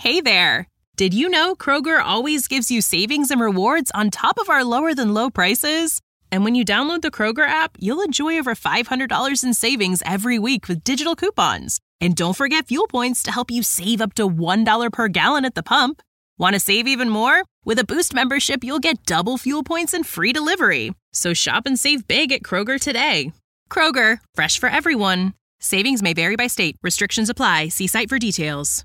Hey there! Did you know Kroger always gives you savings and rewards on top of our lower-than-low prices? And when you download the Kroger app, you'll enjoy over $500 in savings every week with digital coupons. And don't forget fuel points to help you save up to $1 per gallon at the pump. Want to save even more? With a Boost membership, you'll get double fuel points and free delivery. So shop and save big at Kroger today. Kroger, fresh for everyone. Savings may vary by state. Restrictions apply. See site for details.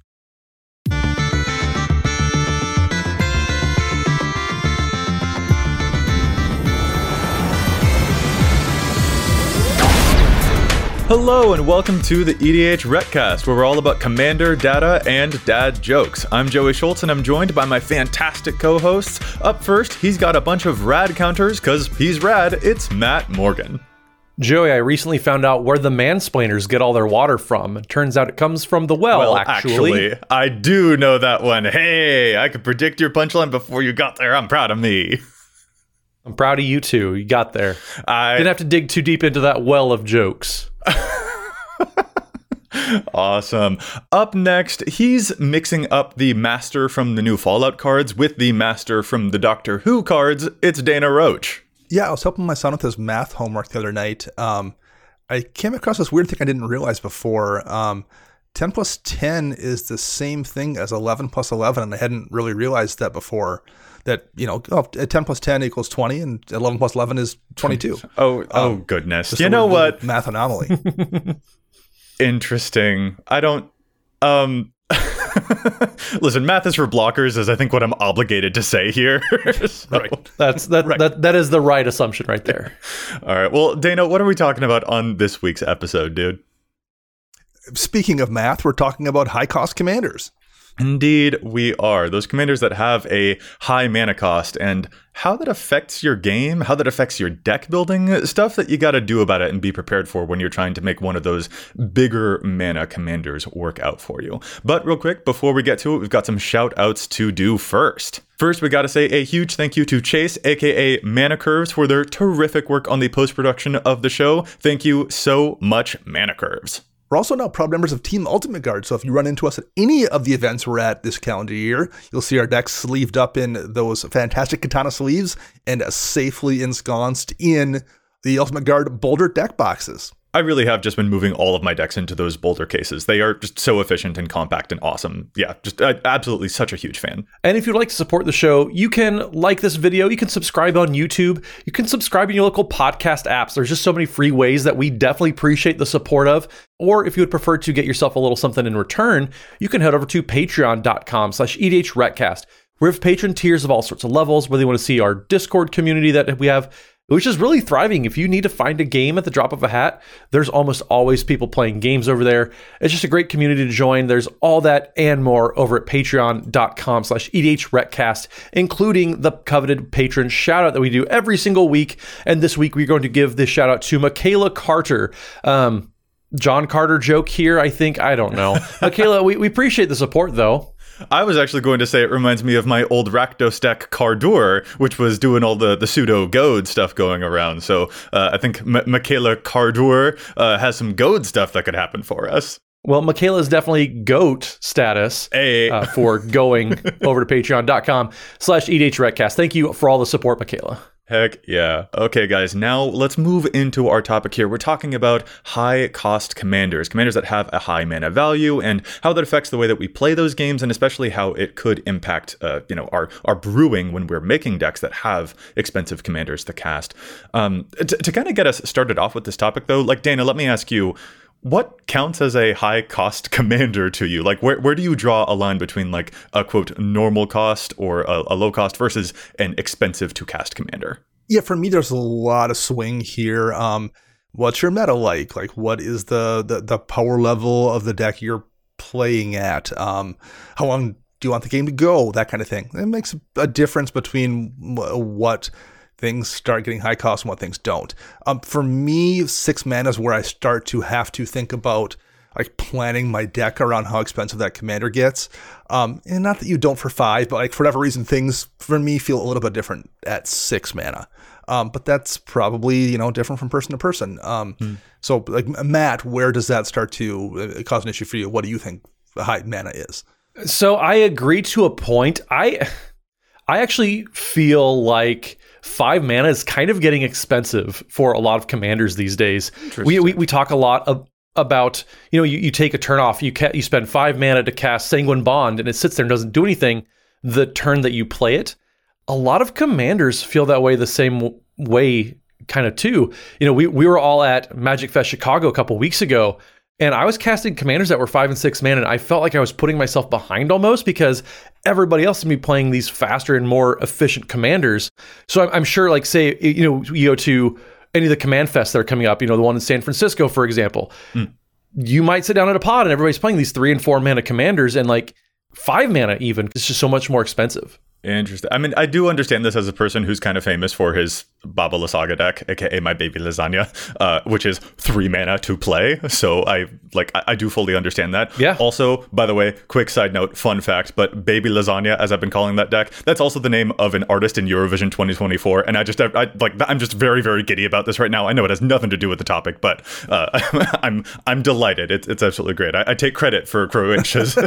Hello and welcome to the EDH Retcast, where we're all about Commander, data, and dad jokes. I'm Joey Schultz and I'm joined by my fantastic co-hosts. Up first, he's got a bunch of rad counters because he's rad. It's Matt Morgan. Joey, I recently found out where the mansplainers get all their water from. It turns out it comes from the well, actually. I do know that one. Hey, I could predict your punchline before you got there. I'm proud of me. I'm proud of you too. You got there. Didn't have to dig too deep into that well of jokes. Awesome. Up next, he's mixing up the Master from the new Fallout cards with the Master from the Doctor Who cards. It's Dana Roach. Yeah, I was helping my son with his math homework the other night. I came across this weird thing I didn't realize before. 10 plus 10 is the same thing as 11 plus 11, and I hadn't really realized that before. That, 10 plus 10 equals 20, and 11 plus 11 is 22. Oh, goodness. You know what? Math anomaly. Interesting. I don't... Listen, math is for blockers, is I think what I'm obligated to say here. So. Right. That is the right assumption right there. All right. Well, Dana, what are we talking about on this week's episode, dude? Speaking of math, we're talking about high-cost commanders. Indeed, we are. Those commanders that have a high mana cost and how that affects your game, how that affects your deck building, stuff that you got to do about it and be prepared for when you're trying to make one of those bigger mana commanders work out for you. But real quick, before we get to it, we've got some shout outs to do first. First, we got to say a huge thank you to Chase, aka Mana Curves, for their terrific work on the post-production of the show. Thank you so much, Mana Curves. We're also now proud members of Team Ultimate Guard, so if you run into us at any of the events we're at this calendar year, you'll see our decks sleeved up in those fantastic katana sleeves and safely ensconced in the Ultimate Guard Boulder deck boxes. I really have just been moving all of my decks into those Boulder cases. They are just so efficient and compact and awesome. Yeah, just absolutely such a huge fan. And if you'd like to support the show, you can like this video, you can subscribe on YouTube, you can subscribe in your local podcast apps. There's just so many free ways that we definitely appreciate the support of. Or if you would prefer to get yourself a little something in return, you can head over to patreon.com/EDHRetcast. We have patron tiers of all sorts of levels, whether you want to see our Discord community that we have, which is really thriving. If you need to find a game at the drop of a hat, there's almost always people playing games over there. It's just a great community to join. There's all that and more over at patreon.com/EDHRetcast, including the coveted patron shout out that we do every single week. And this week, we're going to give this shout out to Michaela Carter. John Carter joke here, I think. I don't know. Michaela, we appreciate the support, though. I was actually going to say it reminds me of my old Rakdos deck Cardur, which was doing all the pseudo goad stuff going around. So I think Michaela Cardur has some goad stuff that could happen for us. Well, Michaela is definitely GOAT status for going over to patreon.com/EDHRetcast. Thank you for all the support, Michaela. Heck yeah. Okay, guys, now let's move into our topic here. We're talking about high-cost commanders that have a high mana value and how that affects the way that we play those games, and especially how it could impact, our brewing when we're making decks that have expensive commanders to cast. To kind of get us started off with this topic, though, like, Dana, let me ask you, what counts as a high cost commander to you? Like, where do you draw a line between, like, a quote normal cost or a low cost versus an expensive to cast commander? Yeah, for me, there's a lot of swing here. What's your meta like? Like, what is the power level of the deck you're playing at? How long do you want the game to go? That kind of thing. It makes a difference between what things start getting high cost and what things don't. For me, 6 mana is where I start to have to think about like planning my deck around how expensive that commander gets. And not that you don't for 5, but like for whatever reason, things for me feel a little bit different at 6 mana. But that's probably, different from person to person. So like Matt, where does that start to cause an issue for you? What do you think the high mana is? So I agree to a point. I actually feel like 5 mana is kind of getting expensive for a lot of commanders these days. We talk a lot about, you take a turn off, you spend 5 mana to cast Sanguine Bond, and it sits there and doesn't do anything the turn that you play it. A lot of commanders feel that way the same way kind of too. We were all at Magic Fest Chicago a couple weeks ago, and I was casting commanders that were 5 and 6 mana, and I felt like I was putting myself behind almost because everybody else would be playing these faster and more efficient commanders. So I'm sure, like, say, you go to any of the command fests that are coming up, the one in San Francisco, for example. You might sit down at a pod and everybody's playing these 3 and 4 mana commanders, and like 5 mana even. It's just so much more expensive. Interesting. I mean, I do understand this as a person who's kind of famous for his Baba Lysaga deck, aka my baby lasagna, which is 3 mana to play. So I do fully understand that. Yeah. Also, by the way, quick side note, fun fact, but baby lasagna, as I've been calling that deck, that's also the name of an artist in Eurovision 2024. And I'm just very, very giddy about this right now. I know it has nothing to do with the topic, but I'm delighted. It's absolutely great. I take credit for Croatia's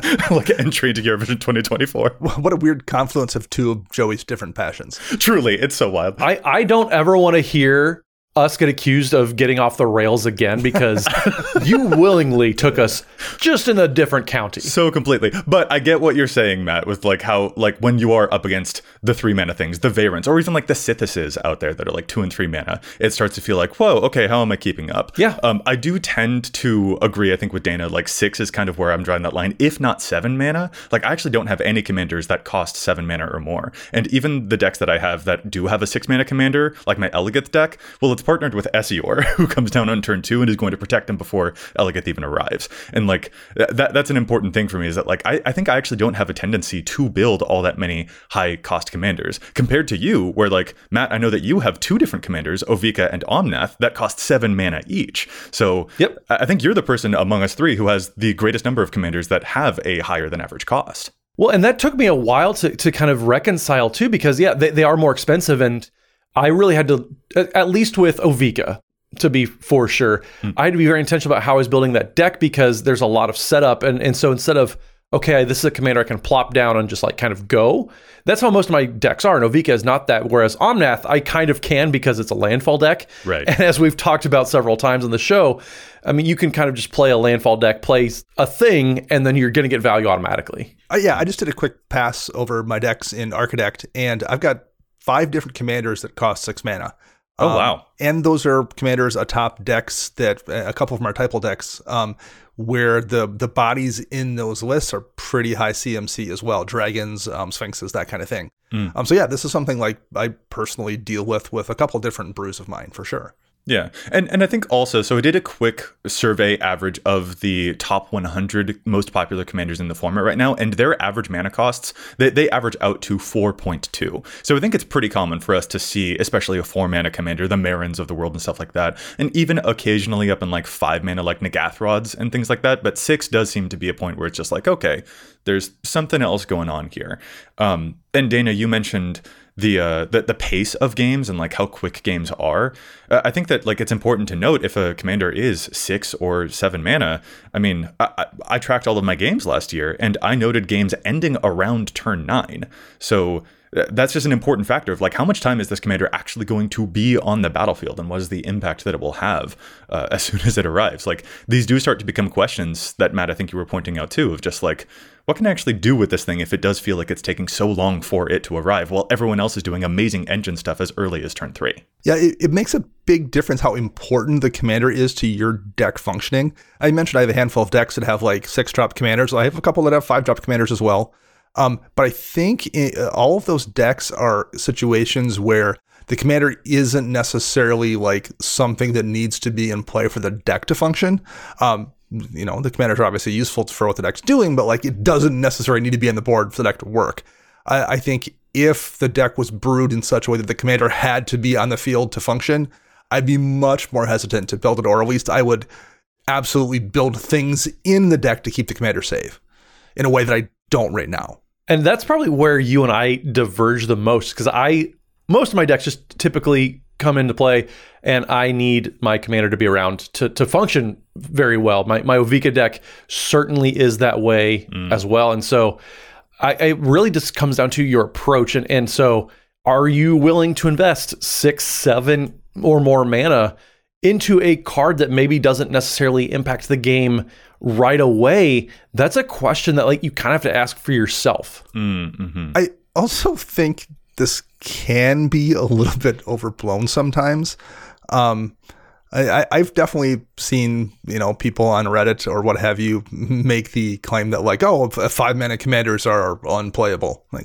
entry into Eurovision 2024. What a weird confluence of two of Joey's different passions. Truly, it's so wild. I don't ever want to hear us get accused of getting off the rails again, because you willingly took us just in a different county. So completely. But I get what you're saying, Matt, with like how, like, when you are up against the 3 mana things, the Vayrants, or even like the Sithises out there that are like 2 and 3 mana, it starts to feel like, whoa, okay, how am I keeping up? Yeah. I do tend to agree, I think, with Dana, like 6 is kind of where I'm drawing that line, if not 7 mana. Like, I actually don't have any commanders that cost 7 mana or more. And even the decks that I have that do have a 6 mana commander, like my Eligith deck, well, it's partnered with Esior, who comes down on turn 2 and is going to protect him before Eligith even arrives. And like that's an important thing for me, is that like I think I actually don't have a tendency to build all that many high cost commanders compared to you, where like, Matt, I know that you have 2 different commanders, Ovika and Omnath, that cost 7 mana each. So yep. I think you're the person among us 3 who has the greatest number of commanders that have a higher than average cost. Well, and that took me a while to kind of reconcile too, because yeah, they are more expensive, and I really had to, at least with Ovika, to be for sure, I had to be very intentional about how I was building that deck, because there's a lot of setup. And so instead of, okay, this is a commander I can plop down and just like kind of go, that's how most of my decks are. And Ovika is not that. Whereas Omnath, I kind of can, because it's a landfall deck. Right. And as we've talked about several times on the show, I mean, you can kind of just play a landfall deck, play a thing, and then you're going to get value automatically. I just did a quick pass over my decks in Architect, and I've got 5 different commanders that cost 6 mana. Oh, wow. And those are commanders atop decks that, a couple of them are typal decks, where the bodies in those lists are pretty high CMC as well. Dragons, Sphinxes, that kind of thing. So yeah, this is something like I personally deal with a couple different brews of mine, for sure. Yeah. And I think also, so I did a quick survey average of the top 100 most popular commanders in the format right now, and their average mana costs, they average out to 4.2. So I think it's pretty common for us to see, especially a 4 mana commander, the Marins of the world and stuff like that, and even occasionally up in like 5 mana like Nagathrods and things like that. But 6 does seem to be a point where it's just like, okay, there's something else going on here. And Dana, you mentioned the pace of games and like how quick games are. I think that like it's important to note, if a commander is 6 or 7 mana, I mean, I tracked all of my games last year, and I noted games ending around turn 9. So that's just an important factor of like, how much time is this commander actually going to be on the battlefield, and what is the impact that it will have as soon as it arrives? Like, these do start to become questions that, Matt, I think you were pointing out too, of just like, what can I actually do with this thing if it does feel like it's taking so long for it to arrive, while everyone else is doing amazing engine stuff as early as turn 3? Yeah, it makes a big difference how important the commander is to your deck functioning. I mentioned I have a handful of decks that have like 6-drop commanders. I have a couple that have 5-drop commanders as well. But I think all of those decks are situations where the commander isn't necessarily like something that needs to be in play for the deck to function. The commanders are obviously useful for what the deck's doing, but like, it doesn't necessarily need to be on the board for the deck to work. I think if the deck was brewed in such a way that the commander had to be on the field to function, I'd be much more hesitant to build it, or at least I would absolutely build things in the deck to keep the commander safe in a way that I don't right now. And that's probably where you and I diverge the most, because I most of my decks just typically come into play, and I need my commander to be around to function very well. My Ovika deck certainly is that way as well. And so it really just comes down to your approach. And so are you willing to invest 6, 7 or more mana into a card that maybe doesn't necessarily impact the game right away? That's a question that like you kind of have to ask for yourself. Mm-hmm. I also think this can be a little bit overblown sometimes. I've definitely seen, people on Reddit or what have you make the claim that like, 5-mana commanders are unplayable. Like,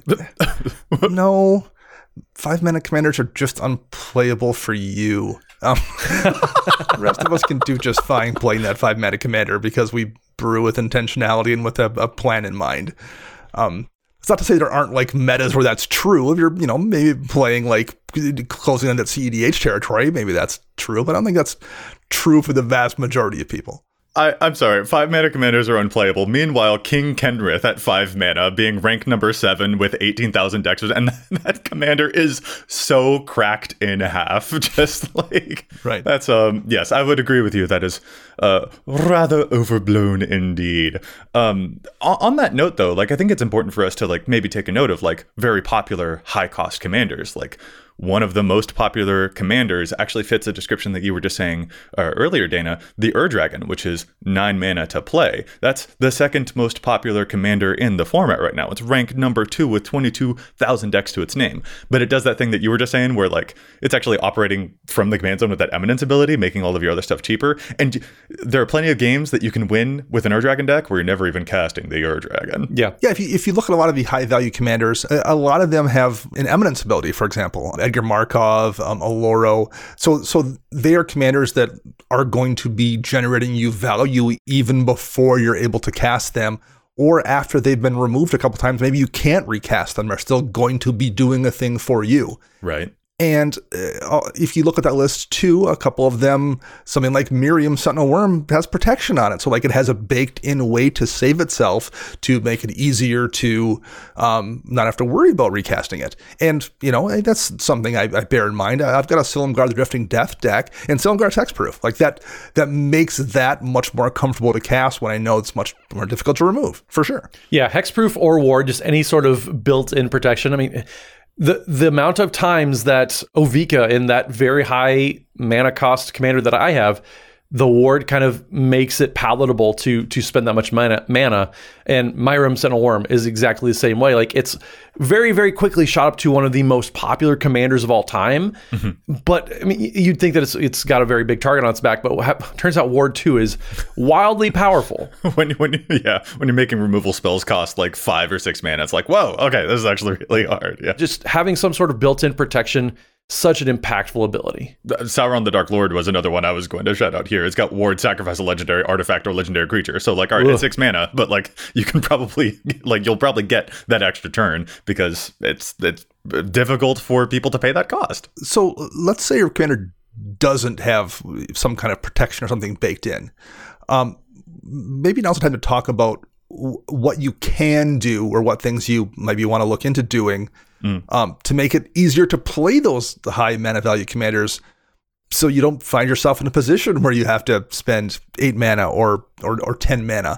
no, 5-mana commanders are just unplayable for you. The rest of us can do just fine playing that 5-mana commander because we brew with intentionality and with a plan in mind. It's not to say there aren't like metas where that's true. If you're, maybe playing like closing on that CEDH territory, maybe that's true, but I don't think that's true for the vast majority of people. I'm sorry, 5-mana commanders are unplayable. Meanwhile, King Kenrith at 5 mana, being rank number 7 with 18,000 dexters, and that commander is so cracked in half. Just like, right. That's, yes, I would agree with you. That is rather overblown indeed. On that note, though, like, I think it's important for us to, like, maybe take a note of, like, very popular high-cost commanders. Like, one of the most popular commanders actually fits a description that you were just saying earlier, Dana, the Ur-Dragon, which is 9 mana to play. That's the second most popular commander in the format right now. It's rank number 2 with 22,000 decks to its name. But it does that thing that you were just saying where like it's actually operating from the command zone with that Eminence ability, making all of your other stuff cheaper. And there are plenty of games that you can win with an Ur-Dragon deck where you're never even casting the Ur-Dragon. Yeah. Yeah, if you look at a lot of the high-value commanders, a lot of them have an Eminence ability, for example. Edgar Markov, Oloro. So they are commanders that are going to be generating you value even before you're able to cast them, or after they've been removed a couple times. Maybe you can't recast them. They're still going to be doing a thing for you. Right. And if you look at that list too, a couple of them, something like Miriam Sentinel Worm has protection on it. So like it has a baked in way to save itself to make it easier to not have to worry about recasting it. And, that's something I bear in mind. I've got a Silumgar the Drifting Death deck, and Silumgar's hexproof. Like that makes that much more comfortable to cast when I know it's much more difficult to remove, for sure. Yeah, hexproof or ward, just any sort of built-in protection. I mean, the amount of times that Ovika in that very high mana cost commander that I have, the ward kind of makes it palatable to spend that much mana. And Myram Sentinel Worm is exactly the same way. Like it's very, very quickly shot up to one of the most popular commanders of all time. Mm-hmm. But I mean, you'd think that it's got a very big target on its back, but turns out Ward 2 is wildly powerful. when you're making removal spells cost like 5 or 6 mana, it's like, whoa, okay, this is actually really hard. Yeah. Just having some sort of built-in protection, such an impactful ability. Sauron the Dark Lord was another one I was going to shout out here. It's got Ward, sacrifice a legendary artifact or legendary creature. So like, all right, it's 6 mana, but like you can probably you'll probably get that extra turn because it's difficult for people to pay that cost. So let's say your commander doesn't have some kind of protection or something baked in. Maybe now's the time to talk about what you can do or what things you maybe want to look into doing to make it easier to play those high mana value commanders, so you don't find yourself in a position where you have to spend 8 mana or 10 mana.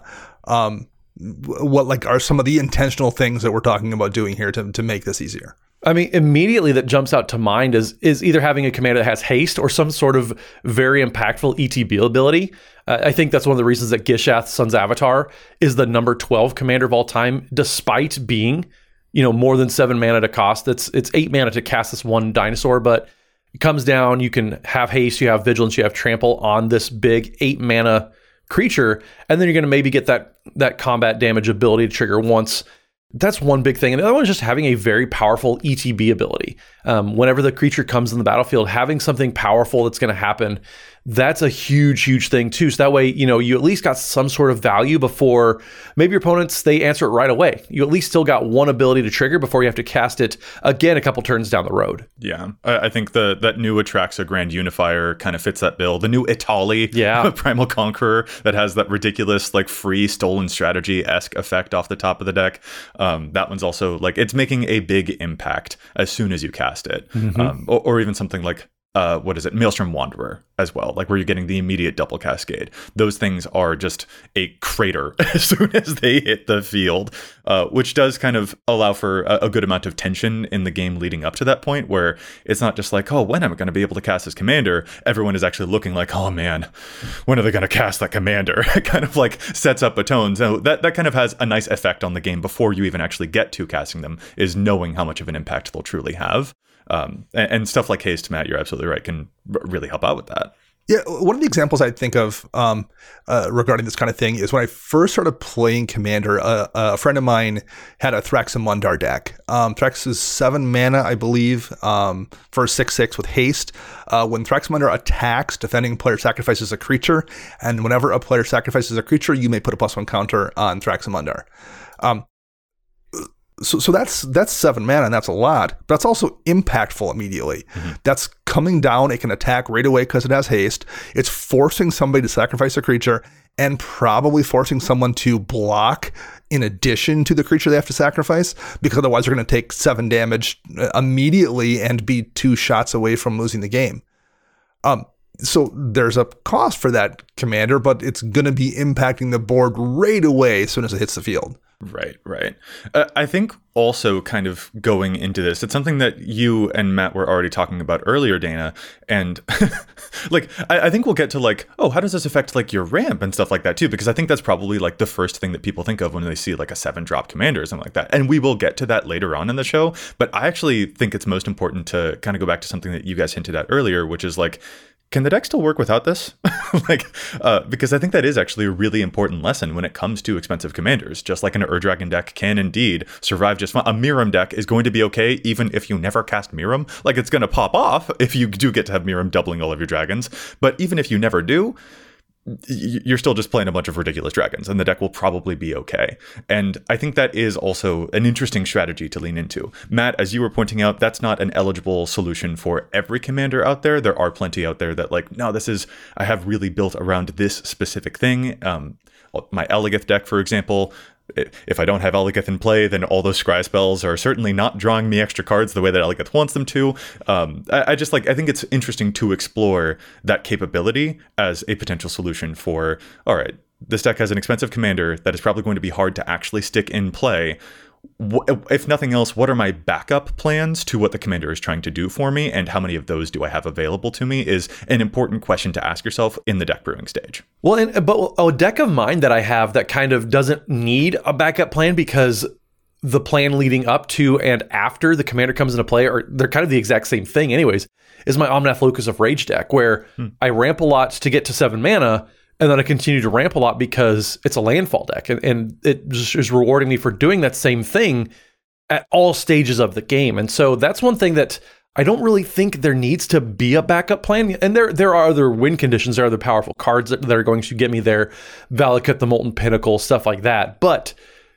What like are some of the intentional things that we're talking about doing here to make this easier? I mean, immediately that jumps out to mind is either having a commander that has haste or some sort of very impactful ETB ability. I think that's one of the reasons that Gishath, Sun's Avatar, is the number 12 commander of all time, despite being, more than 7 mana to cost. It's 8 mana to cast this one dinosaur, but it comes down, you can have haste, you have vigilance, you have trample on this big 8 mana creature, and then you're going to maybe get that combat damage ability to trigger once. That's one big thing. And the other one is just having a very powerful ETB ability. Whenever the creature comes in the battlefield, having something powerful that's going to happen, that's a huge, huge thing too. So that way, you at least got some sort of value before maybe your opponents, they answer it right away. You at least still got one ability to trigger before you have to cast it again a couple turns down the road. Yeah. I think that new Atraxa Grand Unifier kind of fits that bill. The new Itali Primal Conqueror that has that ridiculous like free stolen strategy-esque effect off the top of the deck. That one's also like, it's making a big impact as soon as you cast cast it, or even something like Maelstrom Wanderer as well, like where you're getting the immediate double cascade. Those things are just a crater as soon as they hit the field, which does kind of allow for a good amount of tension in the game leading up to that point, where it's not just like, oh, when am I going to be able to cast this commander? Everyone is actually looking like, oh man, when are they going to cast that commander? It kind of like sets up a tone. So that kind of has a nice effect on the game before you even actually get to casting them, is knowing how much of an impact they'll truly have. And stuff like haste, Matt, you're absolutely right, can really help out with that. Yeah, one of the examples I think of regarding this kind of thing is when I first started playing Commander, a friend of mine had a Thraxamundar deck. Thrax is 7 mana, I believe, for 6/6 with haste. When Thraxamundar attacks, defending player sacrifices a creature, and whenever a player sacrifices a creature, you may put a +1 counter on Thraxamundar. So that's 7 mana, and that's a lot, but that's also impactful immediately. That's coming down. It can attack right away because it has haste. It's forcing somebody to sacrifice a creature and probably forcing someone to block in addition to the creature they have to sacrifice, because otherwise they're going to take 7 damage immediately and be 2 shots away from losing the game. So there's a cost for that commander, but it's going to be impacting the board right away as soon as it hits the field. Right. I think also kind of going into this, it's something that you and Matt were already talking about earlier, Dana. And like, I think we'll get to like, oh, how does this affect like your ramp and stuff like that too? Because I think that's probably like the first thing that people think of when they see like a 7-drop commander or something like that. And we will get to that later on in the show. But I actually think it's most important to kind of go back to something that you guys hinted at earlier, which is like, can the deck still work without this? Because I think that is actually a really important lesson when it comes to expensive commanders. Just like an Ur-Dragon deck can indeed survive just fine. A Miram deck is going to be okay even if you never cast Miram. Like, it's going to pop off if you do get to have Miram doubling all of your dragons. But even if you never do, you're still just playing a bunch of ridiculous dragons, and the deck will probably be okay. And I think that is also an interesting strategy to lean into. Matt, as you were pointing out, that's not an eligible solution for every commander out there. There are plenty out there that like, no, I have really built around this specific thing. My Eligeth deck, for example, if I don't have Eligeth in play, then all those scry spells are certainly not drawing me extra cards the way that Eligeth wants them to. I think it's interesting to explore that capability as a potential solution for, all right, this deck has an expensive commander that is probably going to be hard to actually stick in play. If nothing else, what are my backup plans to what the commander is trying to do for me, and how many of those do I have available to me is an important question to ask yourself in the deck brewing stage. Well, but a deck of mine that I have that kind of doesn't need a backup plan, because the plan leading up to and after the commander comes into play, or they're kind of the exact same thing anyways, is my Omnath Locus of Rage deck, where I ramp a lot to get to 7 mana, and then I continue to ramp a lot because it's a landfall deck. And it just is rewarding me for doing that same thing at all stages of the game. And so that's one thing that I don't really think there needs to be a backup plan. And there are other win conditions. There are other powerful cards that are going to get me there. Valakut, the Molten Pinnacle, stuff like that. But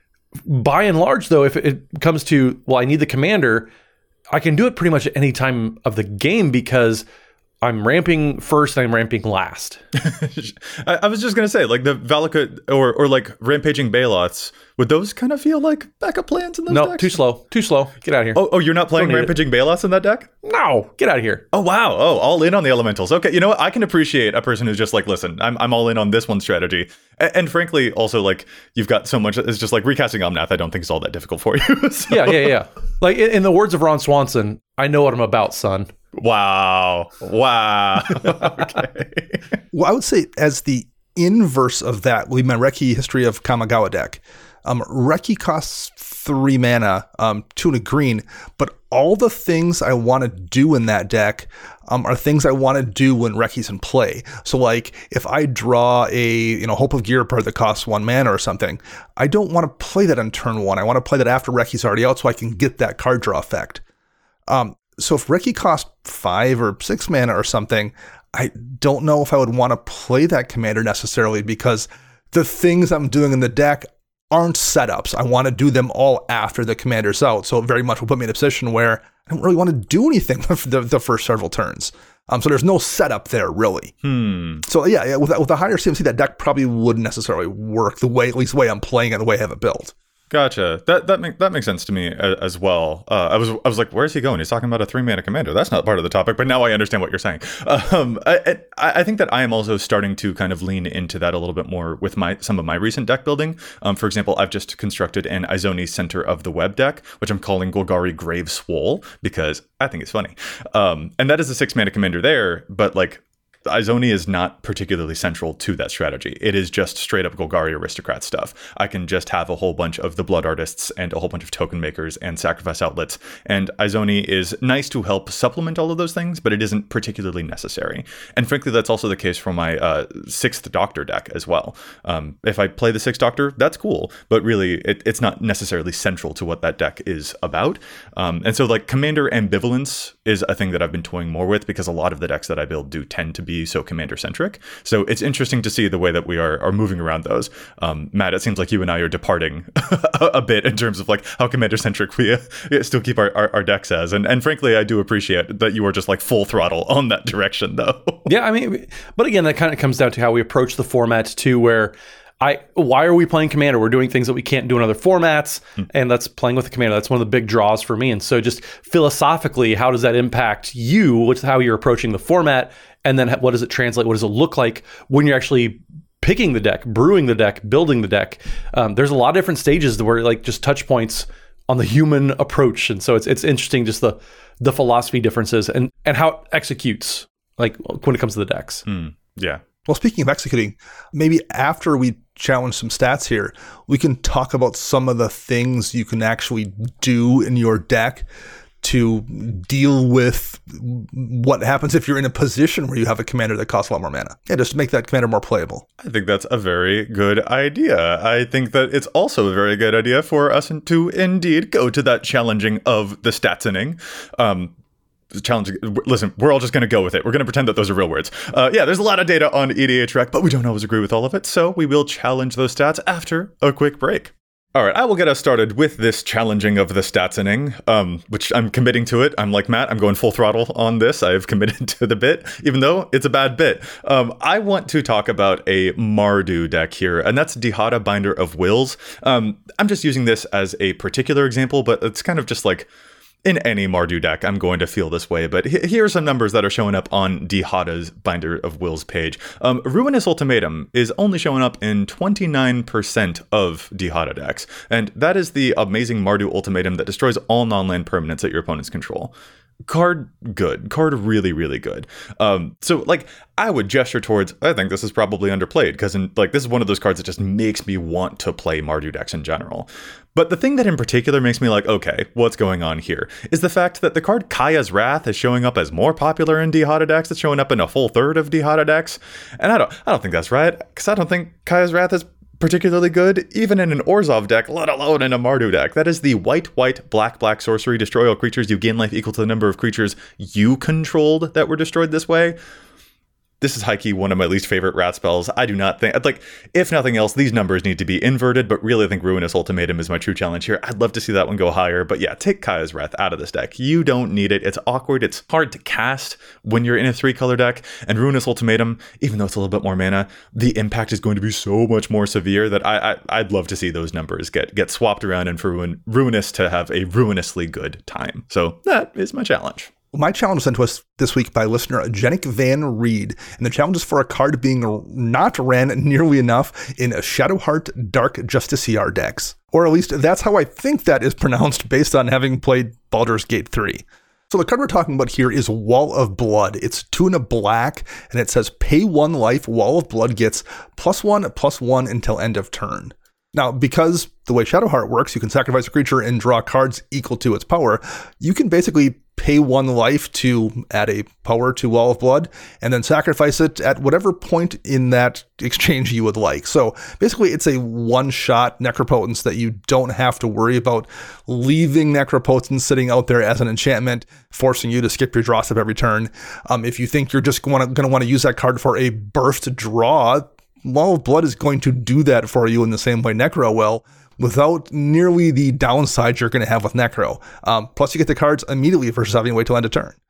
by and large, though, if it comes to, well, I need the commander, I can do it pretty much at any time of the game because I'm ramping first and I'm ramping last. I was just going to say, like the Valakut or like Rampaging Baloths, would those kind of feel like backup plans in those decks? No, too slow. Get out of here. Oh, you're not playing Rampaging Baloths in that deck? No, get out of here. Oh, wow. Oh, all in on the elementals. Okay, you know what? I can appreciate a person who's just like, listen, I'm all in on this one strategy. And frankly, also like you've got so much, it's just like recasting Omnath, I don't think is all that difficult for you. So. Yeah. Like in the words of Ron Swanson, I know what I'm about, son. Wow. Okay. Well, I would say as the inverse of that would be my Reki History of Kamigawa deck. Reki costs 3 mana, 2 and a green, but all the things I want to do in that deck are things I want to do when Reki's in play. So like if I draw a Hope of Ghirapur that costs 1 mana or something, I don't want to play that on turn 1. I want to play that after Reki's already out so I can get that card draw effect. So if Reki cost 5 or 6 mana or something, I don't know if I would want to play that commander necessarily, because the things I'm doing in the deck aren't setups. I want to do them all after the commander's out. So it very much will put me in a position where I don't really want to do anything for the first several turns. So there's no setup there, really. So with a higher CMC, that deck probably wouldn't necessarily work at least the way I'm playing it, the way I have it built. Gotcha. That makes sense to me as well. I was like, where's he going? He's talking about a 3-mana commander. That's not part of the topic, but now I understand what you're saying. I think that I am also starting to kind of lean into that a little bit more with some of my recent deck building. For example, I've just constructed an Izoni Center of the Web deck, which I'm calling Golgari Grave Swole because I think it's funny. And that is a 6-mana commander there, but like, Izoni is not particularly central to that strategy. It is just straight up Golgari aristocrat stuff. I can just have a whole bunch of the Blood Artists and a whole bunch of token makers and sacrifice outlets. And Izoni is nice to help supplement all of those things, but it isn't particularly necessary. And frankly, that's also the case for my 6th Doctor deck as well. If I play the 6th Doctor, that's cool, but really it's not necessarily central to what that deck is about. And so like commander ambivalence is a thing that I've been toying more with because a lot of the decks that I build do tend to be so commander centric. So it's interesting to see the way that we are moving around those. Matt, it seems like you and I are departing a bit in terms of like how commander centric we still keep our decks as. And frankly, I do appreciate that you are just like full throttle on that direction though. Yeah, I mean, but again, that kind of comes down to how we approach the format too, where why are we playing Commander? We're doing things that we can't do in other formats, and that's playing with the Commander. That's one of the big draws for me. And so just philosophically, how does that impact you? What's how you're approaching the format? And then what does it translate? What does it look like when you're actually picking the deck, brewing the deck, building the deck? There's a lot of different stages where like just touch points on the human approach. And so it's interesting just the philosophy differences and how it executes like when it comes to the decks. Yeah. Well, speaking of executing, maybe after we challenge some stats here, we can talk about some of the things you can actually do in your deck to deal with what happens if you're in a position where you have a commander that costs a lot more mana. Yeah, just to make that commander more playable. I think that's a very good idea. I think that it's also a very good idea for us to indeed go to that challenging of the statsening. Challenging. Listen, we're all just going to go with it. We're going to pretend that those are real words. Yeah, there's a lot of data on EDHREC, but we don't always agree with all of it, so we will challenge those stats after a quick break. All right, I will get us started with this challenging of the statsening, which I'm committing to it. I'm like Matt, I'm going full throttle on this. I've committed to the bit, even though it's a bad bit. I want to talk about a Mardu deck here, and that's Dihada Binder of Wills. I'm just using this as a particular example, but it's kind of just like in any Mardu deck, I'm going to feel this way, but here are some numbers that are showing up on Dihada's Binder of Wills page. Ruinous Ultimatum is only showing up in 29% of Dihada decks, and that is the amazing Mardu Ultimatum that destroys all non-land permanents that your opponents control. Card good. Card really, really good. So like I would gesture towards, I think this is probably underplayed because this is one of those cards that just makes me want to play Mardu decks in general. But the thing that in particular makes me like, okay, what's going on here is the fact that the card Kaya's Wrath is showing up as more popular in Dihada decks. It's showing up in a full third of Dihada decks. And I don't think that's right, because I don't think Kaya's Wrath is particularly good, even in an Orzhov deck, let alone in a Mardu deck. That is the white, black sorcery. Destroy all creatures. You gain life equal to the number of creatures you controlled that were destroyed this way. This is high-key one of my least favorite rat spells. I do not think, like, if nothing else, these numbers need to be inverted, but really I think Ruinous Ultimatum is my true challenge here. I'd love to see that one go higher, but yeah, take Kaya's Wrath out of this deck. You don't need it. It's awkward. It's hard to cast when you're in a 3-color deck, and Ruinous Ultimatum, even though it's a little bit more mana, the impact is going to be so much more severe that I'd love to see those numbers get swapped around and for Ruinous to have a ruinously good time. So that is my challenge. My challenge was sent to us this week by listener Jenik Van Reed, and the challenge is for a card being not ran nearly enough in Shadowheart Dark Justiciar decks. Or at least that's how I think that is pronounced based on having played Baldur's Gate 3. So the card we're talking about here is Wall of Blood. It's 2 and a black, and it says pay 1 life, Wall of Blood gets +1/+1 until end of turn. Now, because the way Shadowheart works, you can sacrifice a creature and draw cards equal to its power. You can basically pay 1 life to add a power to Wall of Blood, and then sacrifice it at whatever point in that exchange you would like. So basically, it's a one-shot Necropotence that you don't have to worry about leaving Necropotence sitting out there as an enchantment, forcing you to skip your draw step every turn. If you think you're just going to want to use that card for a burst draw, Wall of Blood is going to do that for you in the same way Necro will, without nearly the downside you're going to have with Necro. Plus, you get the cards immediately versus having to wait till end of turn.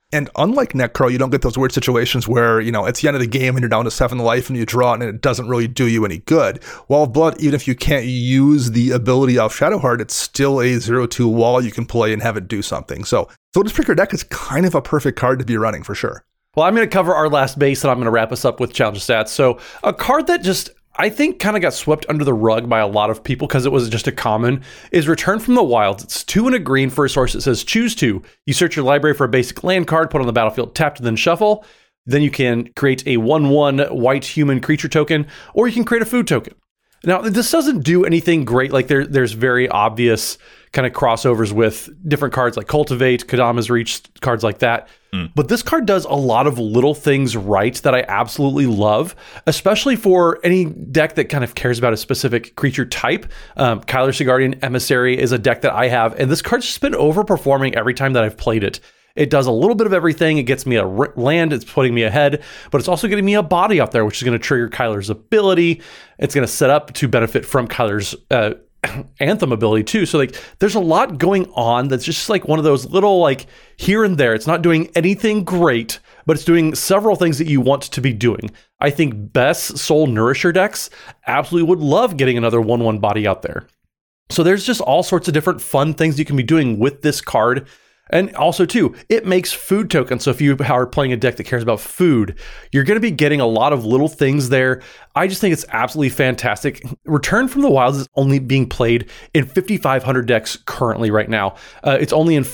And unlike Necro, you don't get those weird situations where, it's the end of the game and you're down to 7 life and you draw it and it doesn't really do you any good. Wall of Blood, even if you can't use the ability of Shadowheart, it's still a 0-2 wall you can play and have it do something. So this particular deck is kind of a perfect card to be running for sure. Well, I'm going to cover our last base and I'm going to wrap us up with Challenge of Stats. So a card that just, I think, kind of got swept under the rug by a lot of people because it was just a common, is Return from the Wilds. It's 2 and a green for a source that says choose 2. You search your library for a basic land card, put on the battlefield, tap to then shuffle. Then you can create a 1/1 white human creature token, or you can create a food token. Now, this doesn't do anything great. Like there's very obvious kind of crossovers with different cards like Cultivate, Kodama's Reach, cards like that. But this card does a lot of little things right that I absolutely love, especially for any deck that kind of cares about a specific creature type. Kyler Seaguardian Emissary is a deck that I have, and this card's just been overperforming every time that I've played it. It does a little bit of everything. It gets me a land, it's putting me ahead, but it's also getting me a body out there, which is going to trigger Kyler's ability. It's going to set up to benefit from Kyler's Anthem ability too. So there's a lot going on that's just like one of those little here and there. It's not doing anything great, but it's doing several things that you want to be doing. I think best Soul Nourisher decks absolutely would love getting another 1/1 body out there. So there's just all sorts of different fun things you can be doing with this card. And also, too, it makes food tokens. So if you are playing a deck that cares about food, you're going to be getting a lot of little things there. I just think it's absolutely fantastic. Return from the Wilds is only being played in 5,500 decks currently right now. It's only in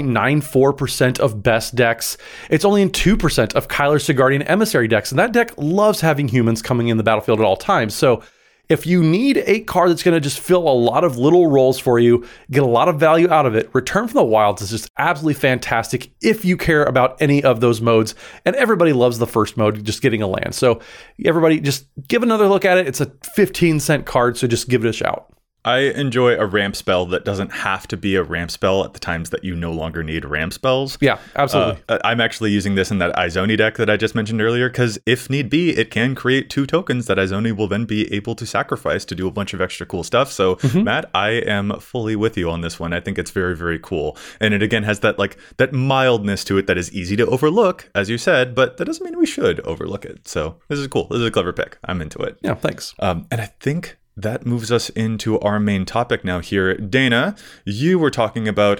4.94% of best decks. It's only in 2% of Kyler Seaguardian Emissary decks. And that deck loves having humans coming in the battlefield at all times. So if you need a card that's going to just fill a lot of little roles for you, get a lot of value out of it, Return from the Wilds is just absolutely fantastic if you care about any of those modes. And everybody loves the first mode, just getting a land. So everybody just give another look at it. It's a 15-cent card, so just give it a shout. I enjoy a ramp spell that doesn't have to be a ramp spell at the times that you no longer need ramp spells. Yeah, absolutely. I'm actually using this in that Izoni deck that I just mentioned earlier, because if need be, it can create 2 tokens that Izoni will then be able to sacrifice to do a bunch of extra cool stuff. So, Matt, I am fully with you on this one. I think it's very, very cool. And it again has that that mildness to it that is easy to overlook, as you said, but that doesn't mean we should overlook it. So this is cool. This is a clever pick. I'm into it. Yeah, thanks. And I think that moves us into our main topic now here. Dana, you were talking about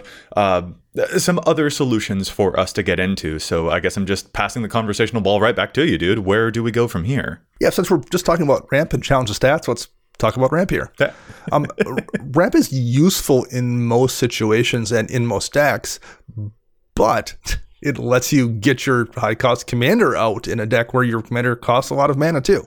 some other solutions for us to get into. So I guess I'm just passing the conversational ball right back to you, dude. Where do we go from here? Yeah, since we're just talking about ramp and challenge of stats, let's talk about ramp here. Ramp is useful in most situations and in most decks, but it lets you get your high-cost commander out in a deck where your commander costs a lot of mana too.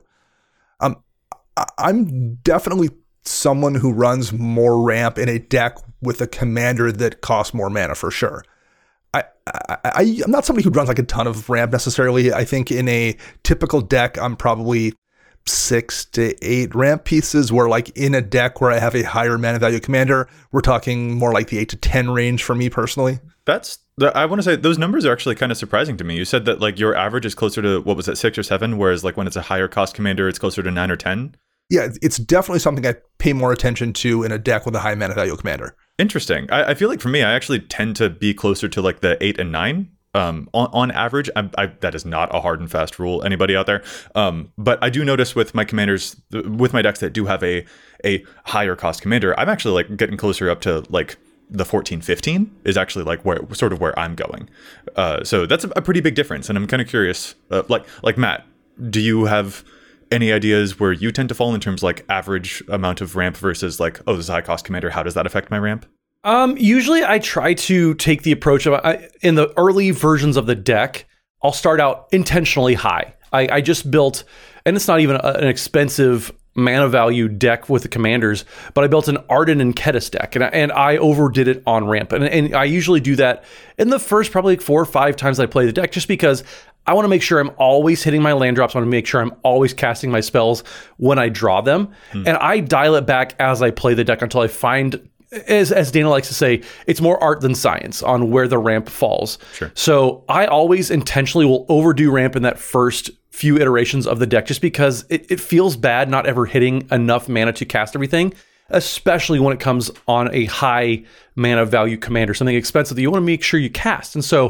I'm definitely someone who runs more ramp in a deck with a commander that costs more mana for sure. I'm not somebody who runs a ton of ramp necessarily. I think in a typical deck, I'm probably 6 to 8 ramp pieces, where in a deck where I have a higher mana value commander, we're talking more like the 8 to 10 range for me personally. I want to say those numbers are actually kind of surprising to me. You said that your average is closer to, what was it, 6 or 7, whereas when it's a higher cost commander, it's closer to 9 or 10. Yeah, it's definitely something I pay more attention to in a deck with a high mana value commander. Interesting. I feel like for me, I actually tend to be closer to the 8 and 9. On average. That is not a hard and fast rule, anybody out there. But I do notice with my commanders, with my decks that do have a higher cost commander, I'm actually getting closer up to the 14, 15 is actually where I'm going. So that's a pretty big difference. And I'm kind of curious, like Matt, do you have any ideas where you tend to fall in terms average amount of ramp versus this is a high cost commander, how does that affect my ramp? Usually I try to take the approach of, in the early versions of the deck, I'll start out intentionally high. I just built, and it's not even an expensive mana value deck with the commanders, but I built an Arden and Kedis deck, and I overdid it on ramp. And I usually do that in the first probably 4 or 5 times I play the deck, just because I want to make sure I'm always hitting my land drops. I want to make sure I'm always casting my spells when I draw them. And I dial it back as I play the deck until I find, as Dana likes to say, it's more art than science on where the ramp falls. Sure. So I always intentionally will overdo ramp in that first few iterations of the deck, just because it feels bad not ever hitting enough mana to cast everything, especially when it comes on a high mana value commander, something expensive that you want to make sure you cast. And so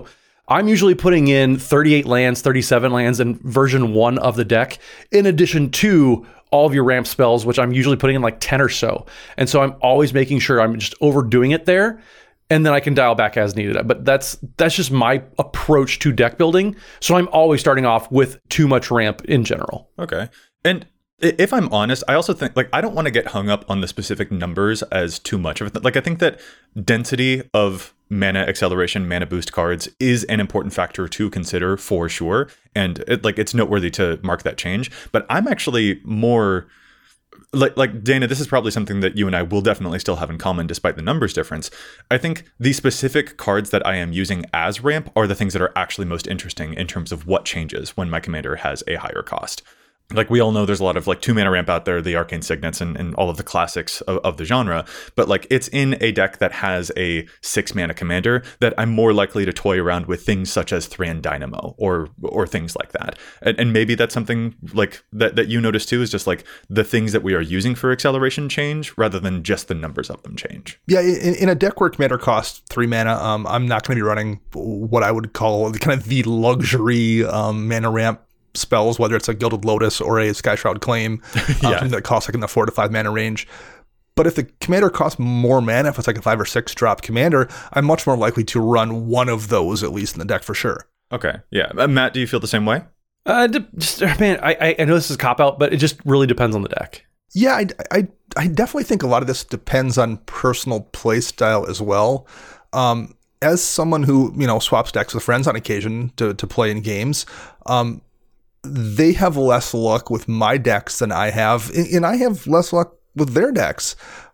I'm usually putting in 38 lands, 37 lands in version 1 of the deck, in addition to all of your ramp spells, which I'm usually putting in like 10 or so. And so I'm always making sure I'm just overdoing it there, and then I can dial back as needed. But that's just my approach to deck building. So I'm always starting off with too much ramp in general. Okay. And if I'm honest, I also think, like, I don't want to get hung up on the specific numbers as too much of it. Like, I think that density of mana acceleration, mana boost cards is an important factor to consider for sure. And it's noteworthy to mark that change. But I'm actually more like Dana, this is probably something that you and I will definitely still have in common despite the numbers difference. I think the specific cards that I am using as ramp are the things that are actually most interesting in terms of what changes when my commander has a higher cost. Like, we all know there's a lot of like 2-mana ramp out there, the Arcane Signets and all of the classics of the genre, but like it's in a deck that has a 6-mana commander that I'm more likely to toy around with things such as Thran Dynamo or things like that. And maybe that's something like that you notice too, is just like the things that we are using for acceleration change rather than just the numbers of them change. Yeah, in a deck where commander costs 3 mana, I'm not going to be running what I would call kind of the luxury mana ramp spells, whether it's a Gilded Lotus or a Skyshroud Claim, that costs like in the 4 to 5 mana range. But if the commander costs more mana, if it's like a 5 or 6 drop commander, I'm much more likely to run one of those at least in the deck for sure. Okay, yeah. Matt, do you feel the same way? I know this is a cop-out, but it just really depends on the deck. Yeah, I definitely think a lot of this depends on personal play style as well. As someone who, swaps decks with friends on occasion to play in games, they have less luck with my decks than I have, and I have less luck with their decks.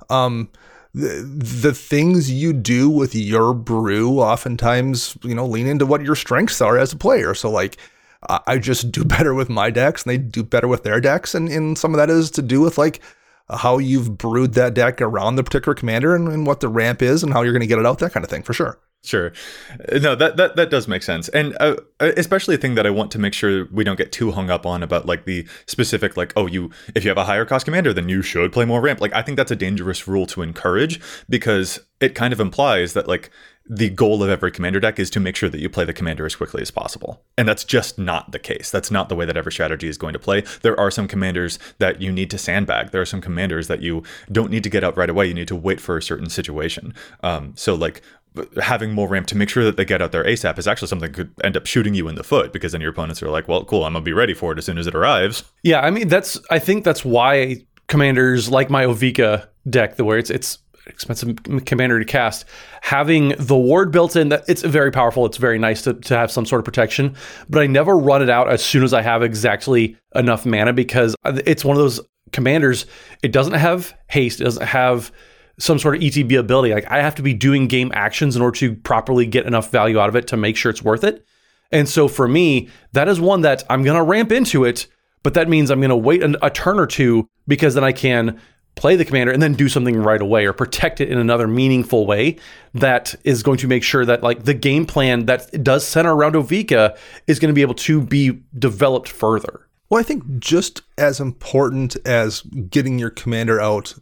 The things you do with your brew oftentimes, lean into what your strengths are as a player. So like, I just do better with my decks and they do better with their decks. And some of that is to do with like how you've brewed that deck around the particular commander and what the ramp is and how you're going to get it out, that kind of thing, for sure. Sure. No, that does make sense. And especially a thing that I want to make sure we don't get too hung up on about like the specific, like, if you have a higher cost commander, then you should play more ramp. Like, I think that's a dangerous rule to encourage because it kind of implies that like the goal of every commander deck is to make sure that you play the commander as quickly as possible. And that's just not the case. That's not the way that every strategy is going to play. There are some commanders that you need to sandbag. There are some commanders that you don't need to get out right away. You need to wait for a certain situation. So like, having more ramp to make sure that they get out there ASAP is actually something that could end up shooting you in the foot, because then your opponents are like, well, cool, I'm gonna be ready for it as soon as it arrives. Yeah, I mean, I think that's why commanders like my Ovika deck, where it's expensive commander to cast, having the ward built in, that it's very powerful. It's very nice to have some sort of protection, but I never run it out as soon as I have exactly enough mana, because it's one of those commanders. It doesn't have haste. It doesn't have some sort of ETB ability. Like, I have to be doing game actions in order to properly get enough value out of it to make sure it's worth it. And so for me, that is one that I'm going to ramp into it, but that means I'm going to wait a turn or two, because then I can play the commander and then do something right away or protect it in another meaningful way that is going to make sure that like the game plan that does center around Ovika is going to be able to be developed further. Well, I think just as important as getting your commander out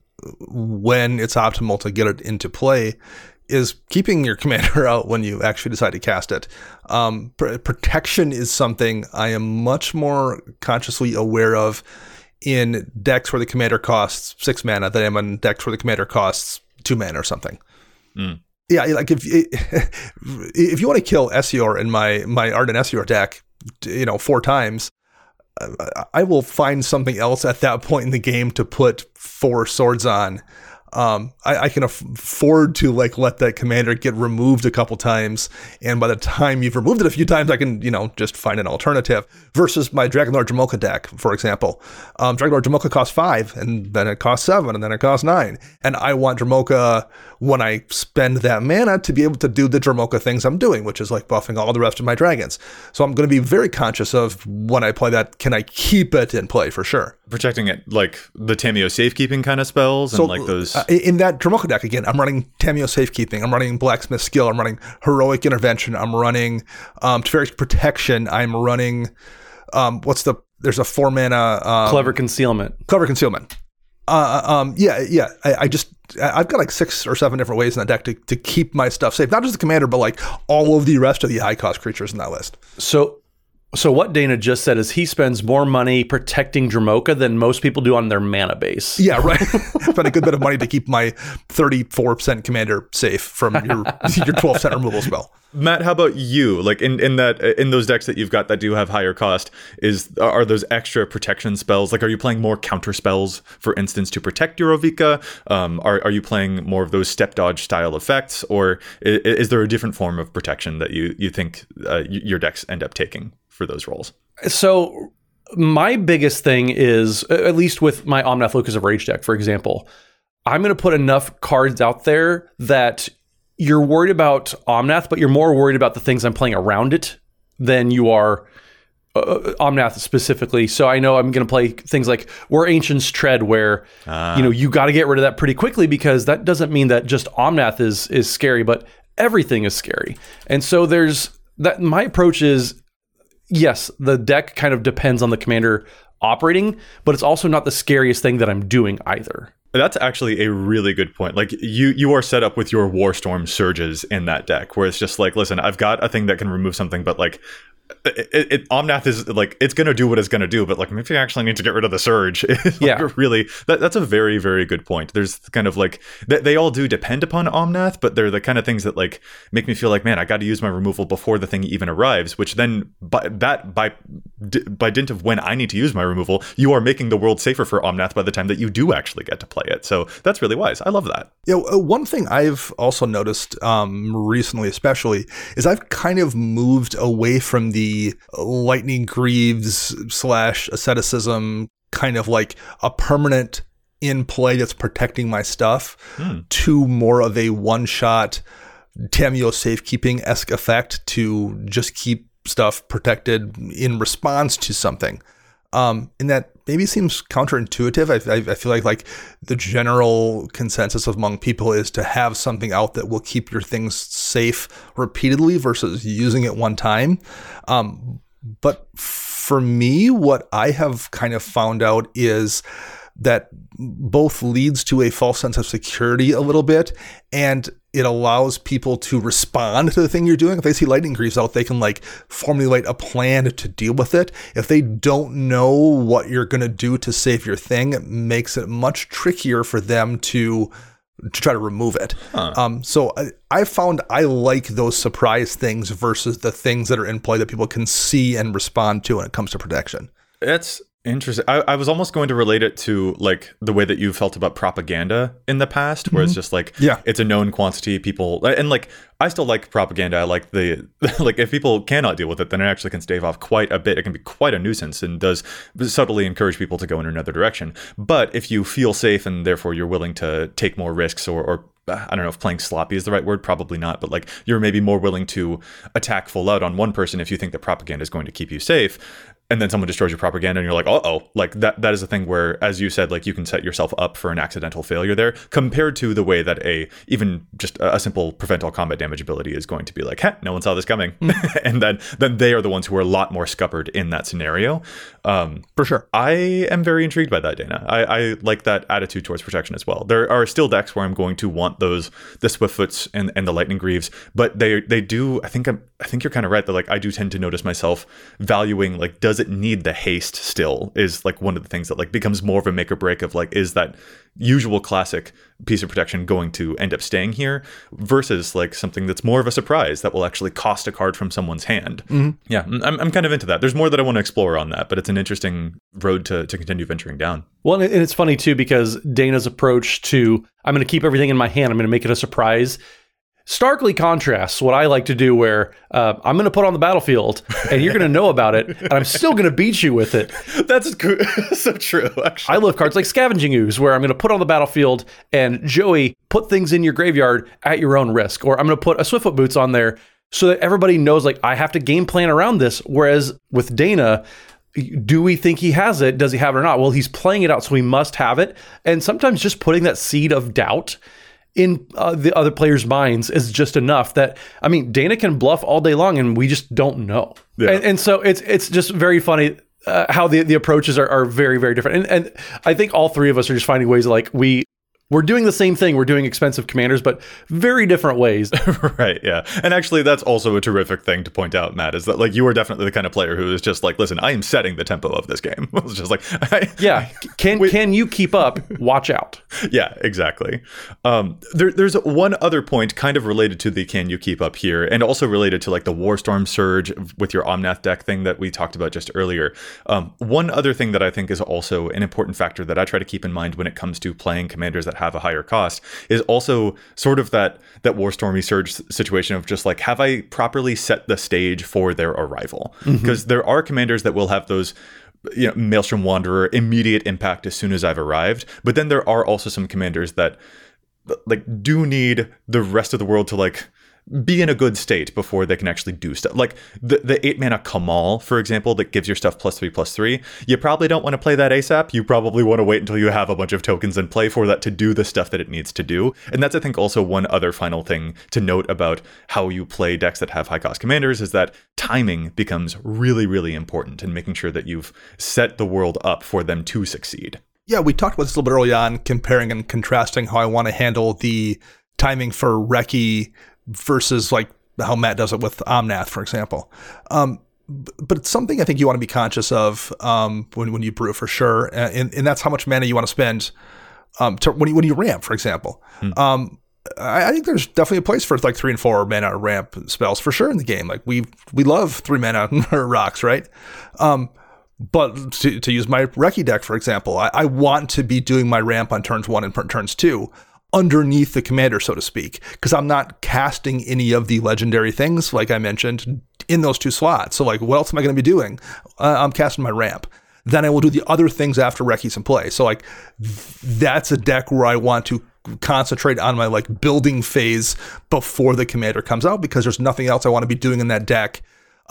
when it's optimal to get it into play is keeping your commander out when you actually decide to cast it. Protection is something I am much more consciously aware of in decks where the commander costs 6 mana than I am in decks where the commander costs 2 mana or something. Yeah, like if you want to kill Essior in my Arden Essior deck, 4 times, I will find something else at that point in the game to put 4 swords on. I can afford to like let that commander get removed a couple times, and by the time you've removed it a few times, I can just find an alternative. Versus my Dragonlord Jamoka deck, for example, Dragonlord Jamoka costs 5, and then it costs 7, and then it costs 9, and I want Jamoka, when I spend that mana, to be able to do the Jamoka things I'm doing, which is like buffing all the rest of my dragons. So I'm going to be very conscious of when I play that, can I keep it in play for sure? Protecting it, like the Tamiyo safekeeping kind of spells, and like those. In that Jamoka deck, again, I'm running Tamiyo Safekeeping, I'm running Blacksmith Skill, I'm running Heroic Intervention, I'm running Teferi's Protection, I'm running, there's a 4 mana... Clever Concealment. Clever Concealment. I've got like 6 or 7 different ways in that deck to keep my stuff safe. Not just the commander, but like all of the rest of the high cost creatures in that list. So what Dana just said is he spends more money protecting Dromoka than most people do on their mana base. Yeah, right. Spend a good bit of money to keep my 34% commander safe from your 12% removal spell. Matt, how about you? Like in those decks that you've got that do have higher cost, are those extra protection spells? Like, are you playing more counter spells, for instance, to protect your Ovika? Are you playing more of those step dodge style effects, or is there a different form of protection that you think your decks end up taking for those roles? So my biggest thing is, at least with my Omnath Locus of Rage deck, for example, I'm going to put enough cards out there that you're worried about Omnath, but you're more worried about the things I'm playing around it than you are Omnath specifically. So I know I'm going to play things like Where Ancients Tread, where you got to get rid of that pretty quickly, because that doesn't mean that just Omnath is scary, but everything is scary. And so there's that. My approach is, yes, the deck kind of depends on the commander operating, but it's also not the scariest thing that I'm doing either. That's actually a really good point. Like, you are set up with your Warstorm Surges in that deck, where it's just like, listen, I've got a thing that can remove something, but like, Omnath is like, it's going to do what it's going to do, but like, maybe I actually need to get rid of the Surge. Really, that's a very, very good point. There's kind of like, they all do depend upon Omnath, but they're the kind of things that like make me feel like, man, I got to use my removal before the thing even arrives, which then by dint of when I need to use my removal, you are making the world safer for Omnath by the time that you do actually get to play it. So that's really wise. I love that. One thing I've also noticed recently, especially, is I've kind of moved away from the Lightning Greaves / asceticism, kind of like a permanent in play that's protecting my stuff, to more of a one-shot Tamiyo safekeeping-esque effect to just keep stuff protected in response to something. And that maybe seems counterintuitive. I feel like the general consensus among people is to have something out that will keep your things safe repeatedly versus using it one time. But for me, what I have kind of found out is that both leads to a false sense of security a little bit, and it allows people to respond to the thing you're doing. If they see Lightning Greaves out, they can like formulate a plan to deal with it. If they don't know what you're going to do to save your thing, it makes it much trickier for them to try to remove it. So I found I like those surprise things versus the things that are in play that people can see and respond to when it comes to protection. That's interesting. I was almost going to relate it to like the way that you felt about propaganda in the past, where it's just like, it's a known quantity, people, and like, I still like propaganda. I like the, like, if people cannot deal with it, then it actually can stave off quite a bit. It can be quite a nuisance and does subtly encourage people to go in another direction. But if you feel safe and therefore you're willing to take more risks, or I don't know if playing sloppy is the right word, probably not, but like, you're maybe more willing to attack full out on one person if you think that propaganda is going to keep you safe, and then someone destroys your propaganda and you're like, like that is a thing where, as you said, like, you can set yourself up for an accidental failure there, compared to the way that even just a simple prevent all combat damage ability is going to be like, no one saw this coming. And then they are the ones who are a lot more scuppered in that scenario. For sure. I am very intrigued by that, Dana. I like that attitude towards protection as well. There are still decks where I'm going to want the Swiftfoots and the Lightning Greaves, but they do, I think you're kind of right that like, I do tend to notice myself valuing, like, does it need the haste still, is like one of the things that like becomes more of a make or break of like, is that usual classic piece of protection going to end up staying here, versus like something that's more of a surprise that will actually cost a card from someone's hand. Yeah, I'm kind of into that. There's more that I want to explore on that, but it's an interesting road to continue venturing down. Well, and it's funny too, because Dana's approach to, I'm going to keep everything in my hand, I'm going to make it a surprise, starkly contrasts what I like to do, where I'm going to put on the battlefield and you're going to know about it, and I'm still going to beat you with it. That's so true, actually. I love cards like Scavenging Ooze, where I'm going to put on the battlefield and, Joey, put things in your graveyard at your own risk. Or I'm going to put a Swiftfoot Boots on there so that everybody knows, like, I have to game plan around this. Whereas with Dana, do we think he has it? Does he have it or not? Well, he's playing it out, so he must have it. And sometimes just putting that seed of doubt in the other players' minds is just enough that, I mean, Dana can bluff all day long and we just don't know. Yeah. And so it's just very funny how the approaches are very, very different. And I think all three of us are just finding ways like we're doing the same thing. We're doing expensive commanders, but very different ways. Right, yeah. And actually, that's also a terrific thing to point out, Matt, is that like you are definitely the kind of player who is just like, listen, I am setting the tempo of this game. It's just like, can you keep up? Watch out. Yeah, exactly. There's one other point kind of related to the can you keep up here, and also related to like the Warstorm Surge with your Omnath deck thing that we talked about just earlier. One other thing that I think is also an important factor that I try to keep in mind when it comes to playing commanders that have a higher cost is also sort of that Warstormy Surge situation of just like, have I properly set the stage for their arrival? Because there are commanders that will have those, Maelstrom Wanderer, immediate impact as soon as I've arrived. But then there are also some commanders that like do need the rest of the world to like be in a good state before they can actually do stuff. Like the 8 mana Kamal, for example, that gives your stuff +3/+3. You probably don't want to play that ASAP. You probably want to wait until you have a bunch of tokens in play for that to do the stuff that it needs to do. And that's, I think, also one other final thing to note about how you play decks that have high cost commanders is that timing becomes really, really important in making sure that you've set the world up for them to succeed. Yeah, we talked about this a little bit early on, comparing and contrasting how I want to handle the timing for Reki versus like how Matt does it with Omnath, for example. But it's something I think you want to be conscious of when you brew, for sure. And that's how much mana you want to spend when you ramp, for example. I think there's definitely a place for like 3 and 4 mana ramp spells for sure in the game. Like we love 3 mana rocks, right? But to use my Reki deck, for example, I want to be doing my ramp on turns 1 and turns 2 underneath the commander, so to speak, because I'm not casting any of the legendary things, like I mentioned, in those 2 slots. So like, what else am I going to be doing? I'm casting my ramp. Then I will do the other things after Reki's in play. So like, that's a deck where I want to concentrate on my like building phase before the commander comes out, because there's nothing else I want to be doing in that deck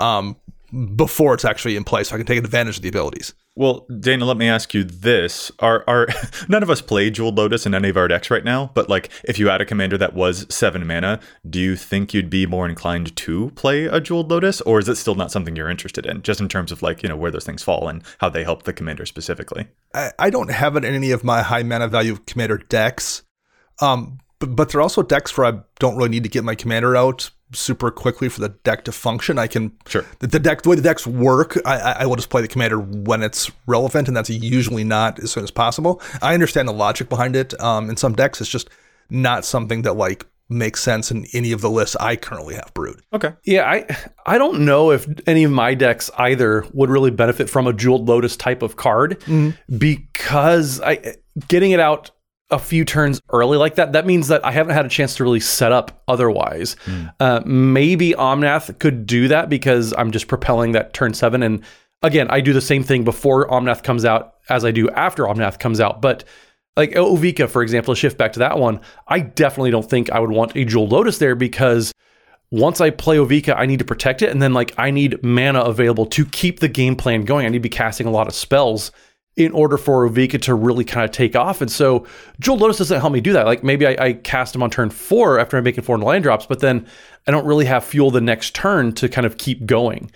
before it's actually in play, so I can take advantage of the abilities. Well, Dana, let me ask you this. Are none of us play Jeweled Lotus in any of our decks right now, but like if you had a commander that was 7 mana, do you think you'd be more inclined to play a Jeweled Lotus, or is it still not something you're interested in, just in terms of like, where those things fall and how they help the commander specifically? I don't have it in any of my high mana value commander decks, but there are also decks where I don't really need to get my commander out super quickly for the deck to function. I can the way the decks work, I will just play the commander when it's relevant, and that's usually not as soon as possible. I understand the logic behind it. In some decks, it's just not something that like makes sense in any of the lists I currently have brewed. Okay. Yeah, I don't know if any of my decks either would really benefit from a Jeweled Lotus type of card, because getting it out a few turns early like that means that I haven't had a chance to really set up otherwise. Maybe Omnath could do that because I'm just propelling that turn 7. And again, I do the same thing before Omnath comes out as I do after Omnath comes out. But like Ovika, for example, to shift back to that one, I definitely don't think I would want a Jeweled Lotus there, because once I play Ovika, I need to protect it. And then like I need mana available to keep the game plan going. I need to be casting a lot of spells in order for Ovika to really kind of take off. And so Jeweled Lotus doesn't help me do that. Like maybe I cast him on turn 4 after I'm making 4 land drops, but then I don't really have fuel the next turn to kind of keep going.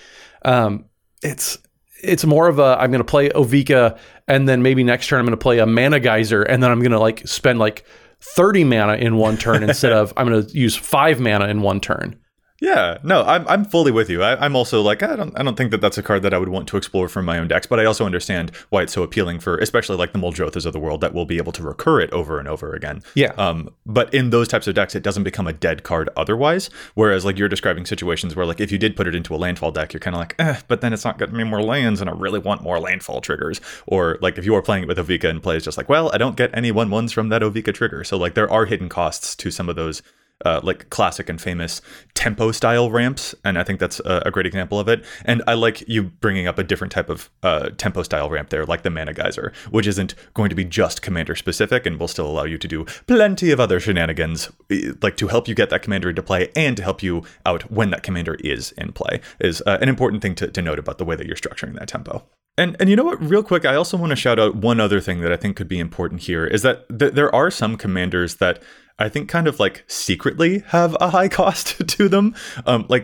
It's more of a, I'm going to play Ovika, and then maybe next turn I'm going to play a Mana Geyser, and then I'm going to like spend like 30 mana in one turn instead of I'm going to use 5 mana in one turn. Yeah, no, I'm fully with you. I'm also like, I don't think that that's a card that I would want to explore from my own decks, but I also understand why it's so appealing for, especially like the Muldrothas of the world that will be able to recur it over and over again. Yeah. But in those types of decks, it doesn't become a dead card otherwise. Whereas like you're describing situations where like if you did put it into a landfall deck, you're kind of like, but then it's not getting me more lands, and I really want more landfall triggers. Or like if you are playing it with Ovika and play, it's just like, well, I don't get any 1/1s from that Ovika trigger. So like there are hidden costs to some of those like classic and famous tempo style ramps, and I think that's a great example of it. And I like you bringing up a different type of tempo style ramp there, like the Mana Geyser, which isn't going to be just commander specific and will still allow you to do plenty of other shenanigans, like to help you get that commander into play and to help you out when that commander is in play, is an important thing to note about the way that you're structuring that tempo. And you know what, real quick, I also want to shout out one other thing that I think could be important here, is that there are some commanders that I think kind of like secretly have a high cost to them. Like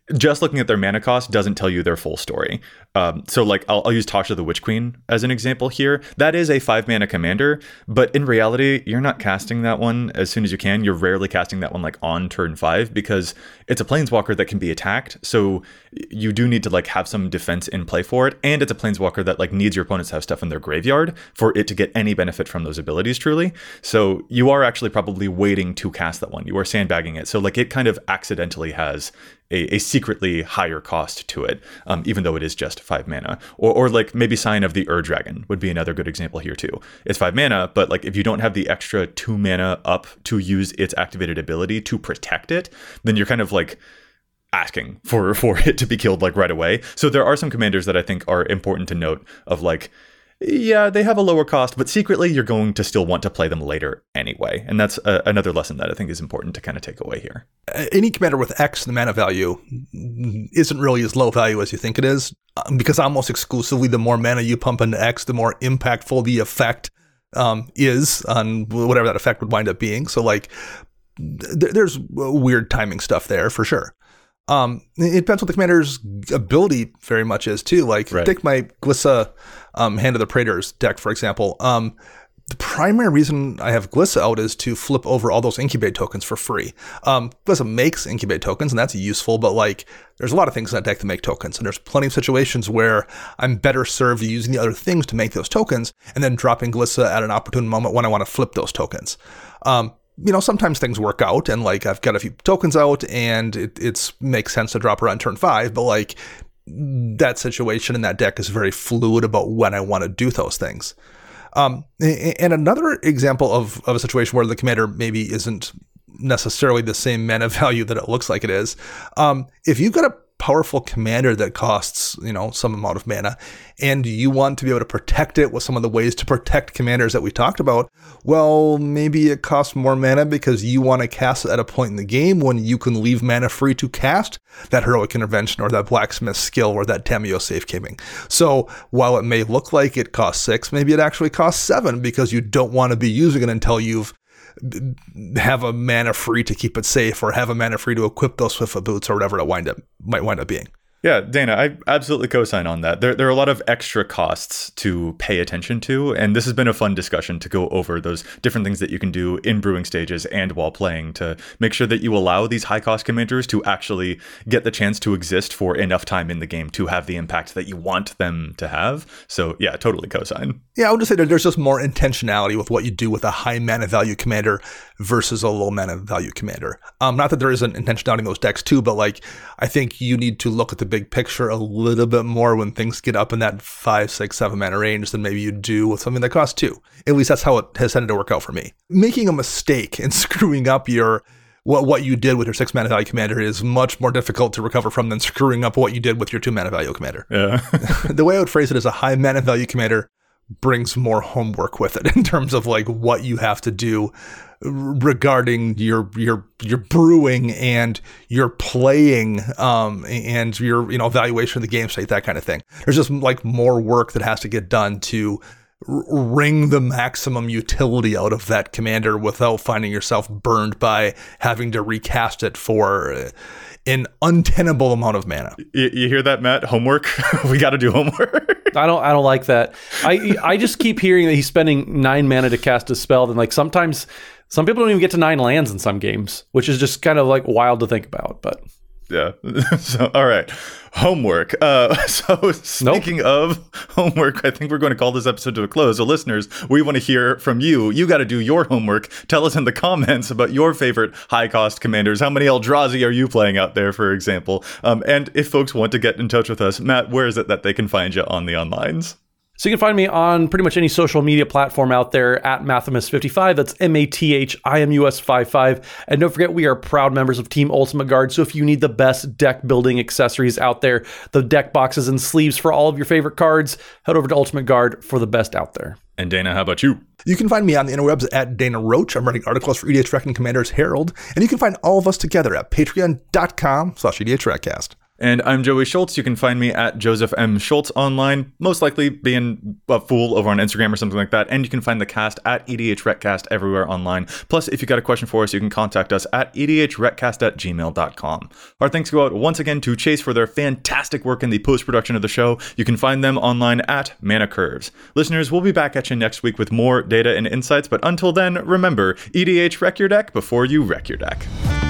just looking at their mana cost doesn't tell you their full story. So like I'll use Tasha the Witch Queen as an example here. That is a 5 mana commander, but in reality, you're not casting that one as soon as you can. You're rarely casting that one like on turn 5 because it's a planeswalker that can be attacked. So you do need to like have some defense in play for it. And it's a planeswalker that like needs your opponents to have stuff in their graveyard for it to get any benefit from those abilities truly. So you are actually probably waiting to cast that one. You are sandbagging it. So like it kind of accidentally has a secretly higher cost to it, even though it is just 5 mana. Or like maybe Sign of the Ur-Dragon would be another good example here too. It's 5 mana, but like if you don't have the extra 2 mana up to use its activated ability to protect it, then you're kind of like asking for it to be killed like right away. So there are some commanders that I think are important to note of like, yeah, they have a lower cost, but secretly you're going to still want to play them later anyway. And that's another lesson that I think is important to kind of take away here. Any commander with X in the mana value isn't really as low value as you think it is, because almost exclusively the more mana you pump into X, the more impactful the effect is on whatever that effect would wind up being. So like there's weird timing stuff there for sure. It depends what the commander's ability very much is too. Like take my Glissa Hand of the Praetors deck, for example. The primary reason I have Glissa out is to flip over all those incubate tokens for free. Glissa makes incubate tokens, and that's useful, but like there's a lot of things in that deck that make tokens, and there's plenty of situations where I'm better served using the other things to make those tokens, and then dropping Glissa at an opportune moment when I want to flip those tokens. Sometimes things work out, and like I've got a few tokens out, and it makes sense to drop her on turn 5, but like that situation in that deck is very fluid about when I want to do those things. And another example of a situation where the commander maybe isn't necessarily the same mana value that it looks like it is, if you've got a powerful commander that costs, some amount of mana, and you want to be able to protect it with some of the ways to protect commanders that we talked about, well, maybe it costs more mana because you want to cast it at a point in the game when you can leave mana free to cast that Heroic Intervention or that Blacksmith skill or that Tamiyo Safekeeping. So while it may look like it costs 6, maybe it actually costs 7 because you don't want to be using it until you've have a mana free to keep it safe or have a mana free to equip those Swiftfoot boots or whatever it might wind up being. Yeah, Dana, I absolutely co-sign on that. There are a lot of extra costs to pay attention to, and this has been a fun discussion to go over those different things that you can do in brewing stages and while playing to make sure that you allow these high-cost commanders to actually get the chance to exist for enough time in the game to have the impact that you want them to have. So yeah, totally co-sign. Yeah, I would just say that there's just more intentionality with what you do with a high mana value commander versus a low mana value commander. Not that there isn't intentionality in those decks too, but like I think you need to look at the big picture a little bit more when things get up in that 5, 6, 7 mana range than maybe you do with something that costs 2. At least that's how it has tended to work out for me. Making a mistake and screwing up what you did with your 6 mana value commander is much more difficult to recover from than screwing up what you did with your 2 mana value commander. Yeah. The way I would phrase it is a high mana value commander brings more homework with it in terms of like what you have to do regarding your brewing and your playing and your evaluation of the game state, that kind of thing. There's just like more work that has to get done to wring the maximum utility out of that commander without finding yourself burned by having to recast it for an untenable amount of mana. You hear that, Matt? Homework? We got to do homework. I don't like that. I just keep hearing that he's spending 9 mana to cast a spell, and like sometimes some people don't even get to 9 lands in some games, which is just kind of like wild to think about. But yeah. So all right, homework. So speaking of homework, I think we're going to call this episode to a close. So listeners, we want to hear from you. You got to do your homework. Tell us in the comments about your favorite high cost commanders. How many Eldrazi are you playing out there, for example? And if folks want to get in touch with us, Matt, where is it that they can find you on the onlines? So you can find me on pretty much any social media platform out there at Mathimus55. That's MATHIMUS55. And don't forget, we are proud members of Team Ultimate Guard. So if you need the best deck building accessories out there, the deck boxes and sleeves for all of your favorite cards, head over to Ultimate Guard for the best out there. And Dana, how about you? You can find me on the interwebs at Dana Roach. I'm writing articles for EDH Rec and Commander's Herald. And you can find all of us together at patreon.com/EDHRECast. And I'm Joey Schultz. You can find me at Joseph M. Schultz online, most likely being a fool over on Instagram or something like that. And you can find the cast at EDHRecast everywhere online. Plus, if you got a question for us, you can contact us at edhrecast@gmail.com. Our thanks go out once again to Chase for their fantastic work in the post-production of the show. You can find them online at Mana Curves. Listeners, we'll be back at you next week with more data and insights. But until then, remember, EDH wreck your deck before you wreck your deck.